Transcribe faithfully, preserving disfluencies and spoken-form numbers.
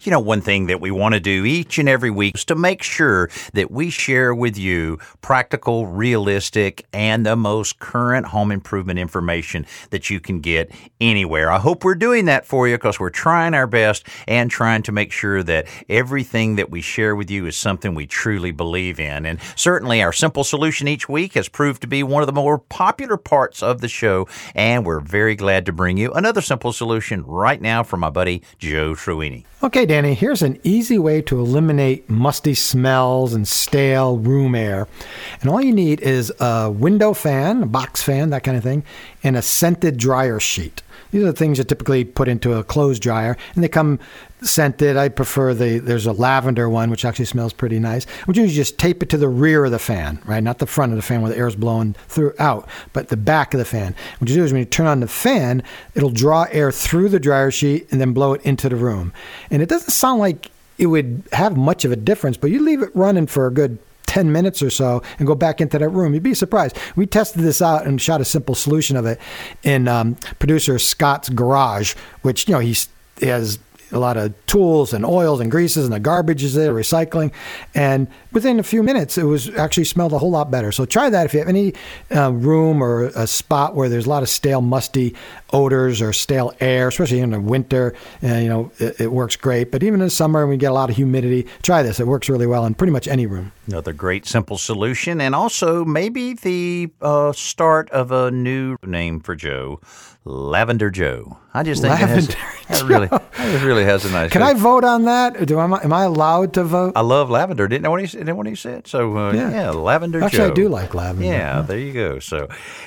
You know, one thing that we want to do each and every week is to make sure that we share with you practical, realistic, and the most current home improvement information that you can get anywhere. I hope we're doing that for you because we're trying our best and trying to make sure that everything that we share with you is something we truly believe in. And certainly our simple solution each week has proved to be one of the more popular parts of the show, and we're very glad to bring you another simple solution right now from my buddy Joe Truini. Okay, Danny, here's an easy way to eliminate musty smells and stale room air. And all you need is a window fan, a box fan, that kind of thing, and a scented dryer sheet. These are the things you typically put into a clothes dryer, and they come scented. I prefer the, there's a lavender one, which actually smells pretty nice. Which is you just tape it to the rear of the fan, right? Not the front of the fan where the air is blowing through out, but the back of the fan. What you do is when you turn on the fan, it'll draw air through the dryer sheet and then blow it into the room. And it doesn't sound like it would have much of a difference, but you leave it running for a good ten minutes or so and go back into that room. You'd be surprised. We tested this out and shot a simple solution of it in um, producer Scott's garage, which, you know, he's, he has a lot of tools and oils and greases and the garbage is there, recycling. And within a few minutes, it was actually smelled a whole lot better. So try that if you have any uh, room or a spot where there's a lot of stale, musty odors or stale air, especially in the winter. Uh, you know, it, it works great. But even in the summer, when we get a lot of humidity, try this. It works really well in pretty much any room. Another great simple solution, and also maybe the uh, start of a new name for Joe, Lavender Joe. I just think Lavender it, has, it really, it really has a nice. Can I vote on that? Do am I, am I allowed to vote? I love lavender. Didn't know what he didn't know what he said. So uh, yeah. yeah, Lavender Actually, Joe. Actually, I do like lavender. Yeah, yeah, there you go. So.